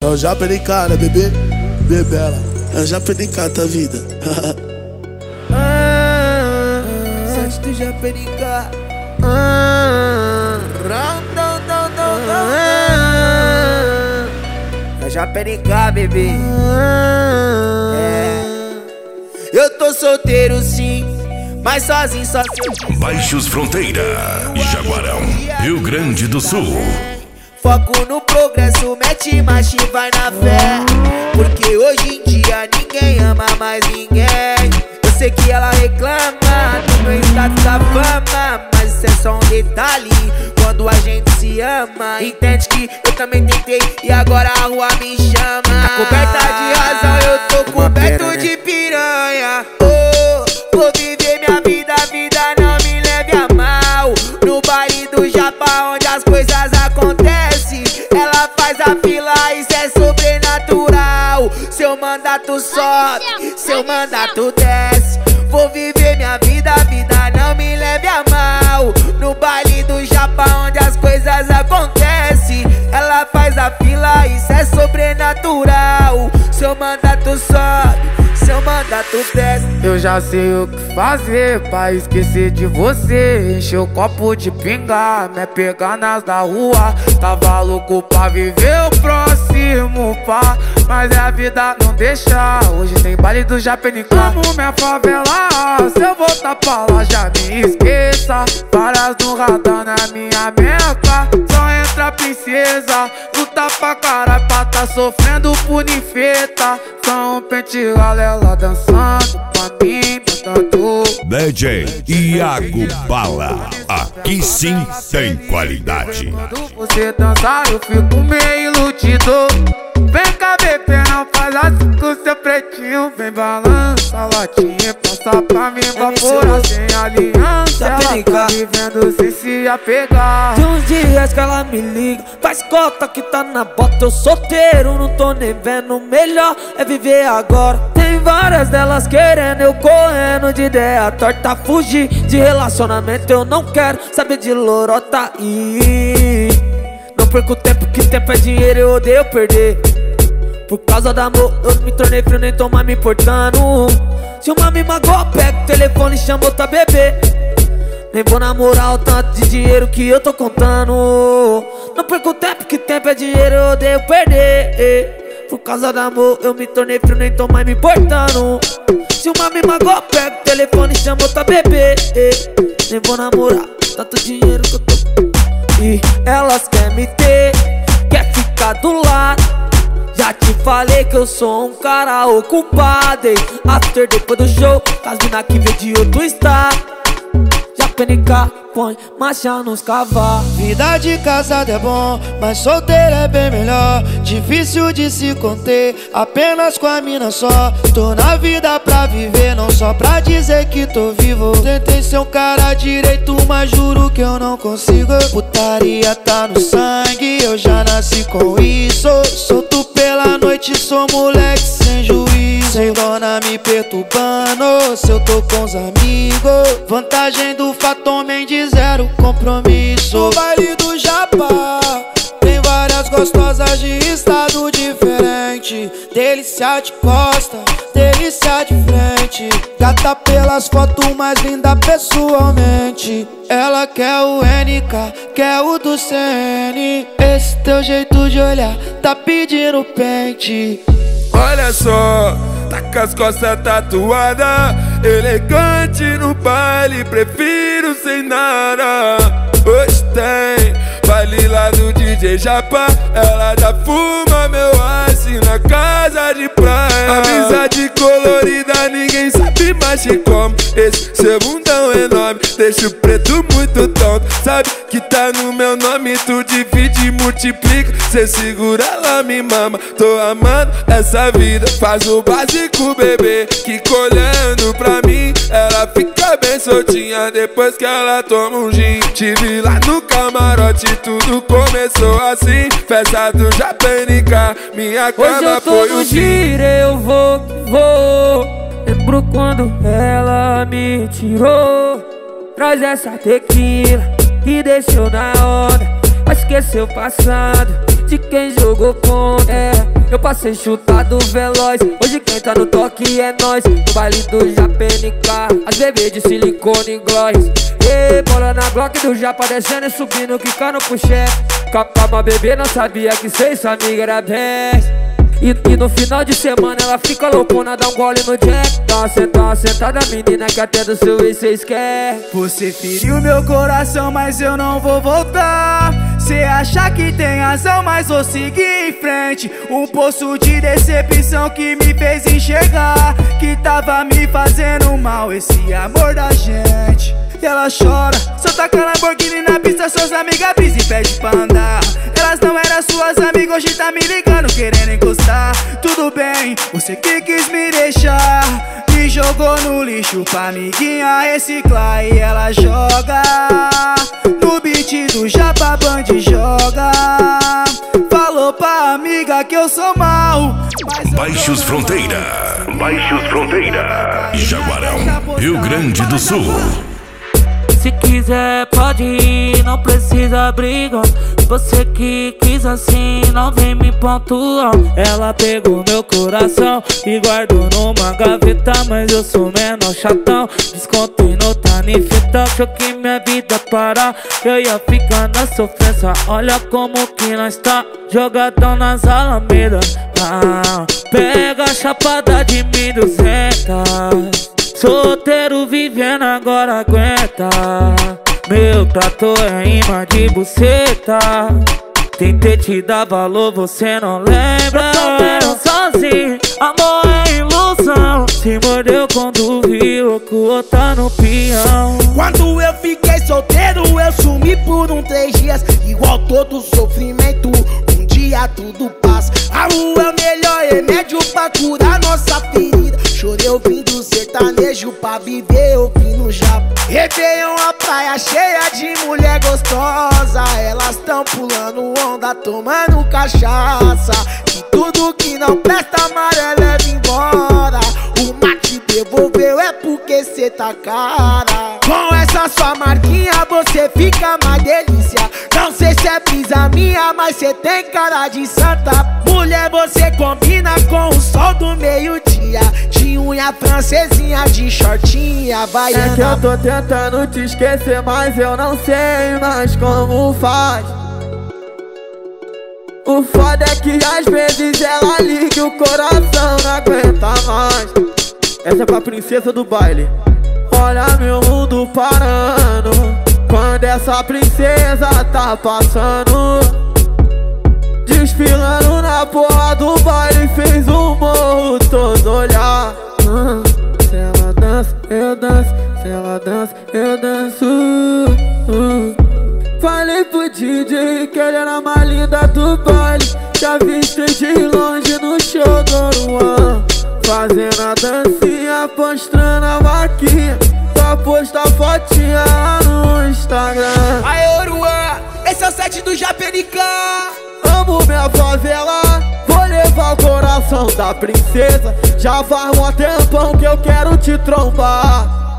o Japenica, né, bebê? Bebela, é o Japenica, tá vida. Sete do Japenica. É Japenica, bebê. Eu tô solteiro sim, mas sozinho só se eu quiser. Baixos Fronteira, Jaguarão, Rio Grande do Sul. Foco no progresso, mete marcha e vai na fé. Porque hoje em dia ninguém ama mais ninguém. Eu sei que ela reclama do meu status da fama, mas isso é só um detalhe quando a gente se ama. Entende que eu também tentei e agora a rua me chama. Tá coberta de razão, eu tô coberto de piranha. Vou viver minha vida, a vida não me leve a mal. No baile do Japa, onde as coisas acontecem, ela faz a fila, isso é sobrenatural. Seu mandato sobe, seu mandato desce. Vou viver minha vida, a vida não me leve a mal. No baile do Japa, onde as coisas acontecem, ela faz a fila, isso é sobrenatural. Seu mandato sobe, seu mandato desce. Eu já sei o que fazer pra esquecer de você. Encher o copo de pinga, me pegar nas da rua. Tava louco pra viver o próximo, pá, mas a vida não deixa. Hoje tem baile do Japenica. Amo minha favela, se eu voltar pra lá já me esqueça. Várias no radar na minha meca. Só entra princesa, luta pra caralho pra tá sofrendo por ninfeta. Só um pente galela dançando pra mim, cantando. DJ Iago Bala, aqui sim tem qualidade. Quando você dançar eu fico meio iludido. Vem cá, bebê, não faz assim com seu pretinho. Vem balança a latinha, passa pra mim, evaporar sem aliança. Ela tá vivendo sem se apegar. Tem uns dias que ela me liga, faz cota que tá na bota. Eu solteiro, não tô nem vendo. Melhor é viver agora. Tem várias delas querendo, eu correndo de ideia torta. Fugir de relacionamento, eu não quero saber de lorota. Não perco tempo, que tempo é dinheiro, eu odeio perder. Por causa do amor, eu me tornei frio, nem tô mais me importando. Se uma me magoa, pega o telefone e chama outra bebê. Nem vou namorar o tanto de dinheiro que eu tô contando. Não perco tempo, que tempo é dinheiro, eu odeio perder. Por causa do amor, eu me tornei frio, nem tô mais me importando. Se uma me magoa, pega o telefone e chama outra bebê. Nem vou namorar tanto dinheiro que eu tô. E elas querem me ter, quer ficar do lado. Já te falei que eu sou um cara ocupado, hein? After depois do show, as mina que vem de outro estado. Japenica, põe marcha nos cavalos. Vida de casado é bom, mas solteiro é bem melhor. Difícil de se conter, apenas com a mina só. Tô na vida pra viver, não só pra dizer que tô vivo. Tentei ser um cara direito, mas juro que eu não consigo. Putaria tá no sangue, eu já nasci com isso. Solto pela noite, sou moleque sem juízo. Sem dona me perturbando, se eu tô com os amigos. Vantagem do fato, homem de zero compromisso. No baile do Japa tem várias gostosas de estado diferente. Delícia de costa, delícia de frente. Gata pelas fotos, mais linda pessoalmente. Ela quer o NK, quer o do CN. Esse teu jeito de olhar tá pedindo pente. Olha só, tá com as costas tatuadas, elegante no baile, prefiro sem nada. Hoje tem baile lá do DJ Japa, ela já fuma meu ice na casa de praia. Amizade colorida, ninguém sabe mais de como. Esse seu bundão enorme deixa o preto muito tonto. Sabe que tá no meu nome, tu divide e multiplica. Cê segura, ela me mama, tô amando essa vida. Faz o básico, bebê, que olhando pra mim ela fica bem soltinha depois que ela toma um gin. Tive lá no camarote, tudo começou assim. Festa do Japenica, minha cama foi o giro. Eu vou que vou. Lembro quando ela me tirou. Traz essa tequila que deixou na onda. Esqueceu o passado, de quem jogou contra. Eu passei chutado veloz, hoje quem tá no toque é nós. No baile do JPNK, as bebês de silicone e gloss. E bola na Glock do Japa descendo e subindo, quicando pro chefe. Calma bebê, não sabia que cê e sua amiga era best. E no final de semana ela fica loucona, dá um gole no jack. Dá uma sentada menina que até do seu ex cês quer. Você feriu meu coração, mas eu não vou voltar. Cê acha que tem razão, mas vou seguir em frente. Um poço de decepção que me fez enxergar que tava me fazendo mal esse amor da gente. E ela chora, só taca Lamborghini na pista, suas amigas brisa e pede pra andar. Elas não eram suas amigas, hoje tá me ligando, querendo encostar. Tudo bem, você que quis me deixar, me jogou no lixo pra amiguinha reciclar. E ela joga no beat do Japa Band, joga. Falou pra amiga que eu sou mal. Baixos Fronteira, Jaguarão, Rio Grande do Sul. Se quiser pode ir, não precisa brigar. Você que quis assim, não vem me pontuar. Ela pegou meu coração e guardou numa gaveta, mas eu sou menor chatão. Descontei no tanifeta, achou que minha vida parar, eu ia ficar na sofrência. Olha como que nós tá, jogadão nas alamedas. Pega a chapada de 1200. Solteiro vivendo agora aguenta. Meu trator é imã de buceta. Tentei te dar valor, você não lembra. Solteiro sozinho, amor é ilusão. Se mordeu quando viu que o outro tá no peão. Quando eu fiquei solteiro eu sumi por 3 dias. Igual todo sofrimento, um dia tudo passa. A rua é o melhor remédio pra curar nossa ferida. Chorei ouvindo sertanejo pra viver ouvindo Japa. Réveillon, a praia cheia de mulher gostosa. Elas tão pulando onda, tomando cachaça. E tudo que não presta amarelo leva embora. O mate devolveu é porque cê tá cara. Com essa sua marquinha você fica mais delícia. Não sei se é brisa minha, mas cê tem cara de santa. Mulher, você combina com o sol do meio-dia. De unha francesinha, de shortinha, baiana. É que eu tô tentando te esquecer, mas eu não sei mais como faz. O foda é que às vezes ela liga e o coração não aguenta mais. Essa é pra princesa do baile. Olha meu mundo parando quando essa princesa tá passando. Desfilando na porra do baile, fez o morro todo olhar. Se ela dança, eu danço. Se ela dança, eu danço. Falei pro DJ que ele era a mais linda do baile. Já viste de longe no show do Oruan, fazendo a dancinha, postando a vaquinha pra postar fotinha no Instagram. Aê, Oruan, esse é o set do JPNK. Amo minha favela, vou levar o coração da princesa. Já faz um tempão que eu quero te trombar.